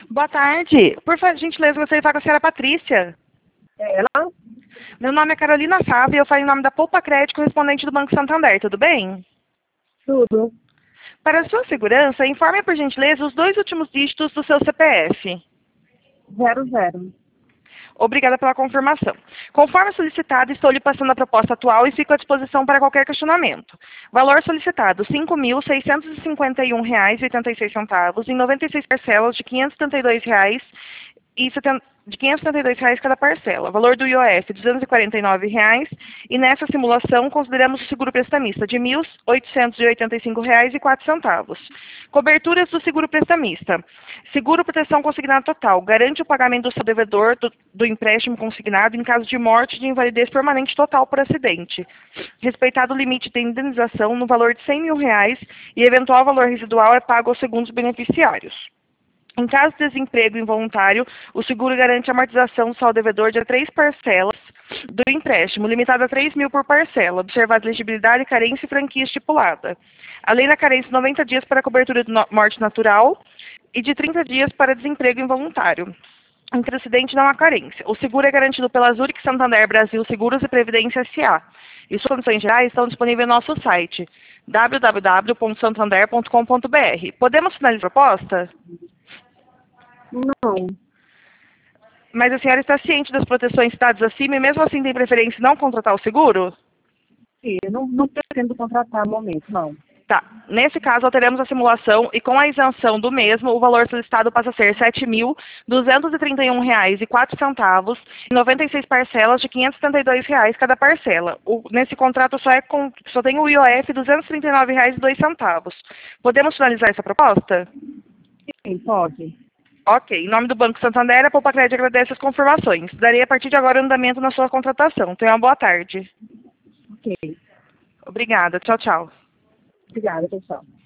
Boa tarde. Por gentileza, gostaria de falar com a senhora Patrícia. Ela? Meu nome é Carolina Fava e eu falo em nome da Poupa Crédito, correspondente do Banco Santander. Tudo bem? Tudo. Para a sua segurança, informe, por gentileza, os 2 últimos dígitos do seu CPF. 00. Obrigada pela confirmação. Conforme solicitado, estou lhe passando a proposta atual e fico à disposição para qualquer questionamento. Valor solicitado: R$ 5.651,86, em 96 parcelas de R$ 532,70 de R$ 532 cada parcela. Valor do IOF, R$ 249,00. E nessa simulação, consideramos o seguro prestamista de R$ 1.885,04. Coberturas do seguro prestamista. Seguro proteção consignado total. Garante o pagamento do seu devedor do empréstimo consignado em caso de morte de invalidez permanente total por acidente. Respeitado o limite de indenização no valor de R$ 100.000 e eventual valor residual é pago aos segundos beneficiários. Em caso de desemprego involuntário, o seguro garante a amortização do saldo devedor de 3 parcelas do empréstimo, limitado a R$ 3.000 por parcela, observada elegibilidade, carência e franquia estipulada. Além da carência, 90 dias para a cobertura de morte natural e de 30 dias para desemprego involuntário. Entre acidente não há carência. O seguro é garantido pela Zurich Santander Brasil Seguros e Previdência S.A. E suas condições gerais estão disponíveis no nosso site, www.santander.com.br. Podemos finalizar a proposta? Não. Mas a senhora está ciente das proteções citadas acima e mesmo assim tem preferência em não contratar o seguro? Sim, eu não pretendo contratar no momento, não. Tá. Nesse caso, alteramos a simulação e com a isenção do mesmo, o valor solicitado passa a ser R$ 7.231,04 em 96 parcelas de R$ 572,00 cada parcela. Nesse contrato só tem o IOF R$ 239,02. Podemos finalizar essa proposta? Sim, pode. Ok. Em nome do Banco Santander, a Poupa Crédito agradece as confirmações. Darei a partir de agora andamento na sua contratação. Tenha uma boa tarde. Ok. Obrigada. Tchau, tchau. Obrigada, pessoal.